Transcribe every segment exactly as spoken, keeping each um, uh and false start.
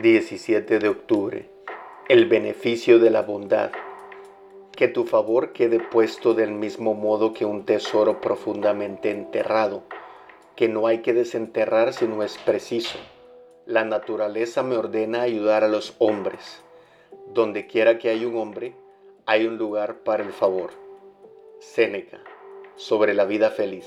diecisiete de octubre. El beneficio de la bondad. Que tu favor quede puesto del mismo modo que un tesoro profundamente enterrado, que no hay que desenterrar si no es preciso. La naturaleza me ordena ayudar a los hombres. Donde quiera que hay un hombre, hay un lugar para el favor. Séneca, sobre la vida feliz.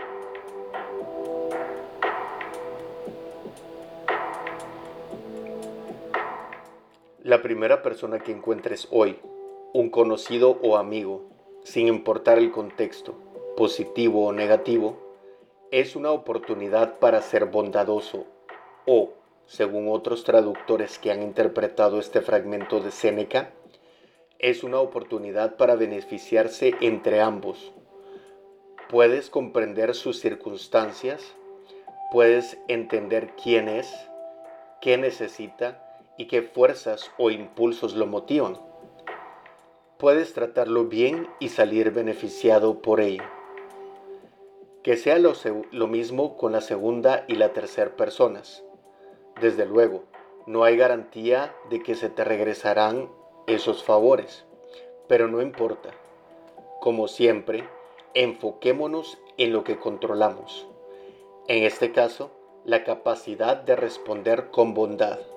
La primera persona que encuentres hoy, un conocido o amigo, sin importar el contexto, positivo o negativo, es una oportunidad para ser bondadoso o, según otros traductores que han interpretado este fragmento de Séneca, es una oportunidad para beneficiarse entre ambos. Puedes comprender sus circunstancias, puedes entender quién es, qué necesita y qué fuerzas o impulsos lo motivan. Puedes tratarlo bien y salir beneficiado por ello. Que sea lo, lo mismo con la segunda y la tercera personas. Desde luego, no hay garantía de que se te regresarán esos favores, pero no importa. Como siempre, enfoquémonos en lo que controlamos. En este caso, la capacidad de responder con bondad.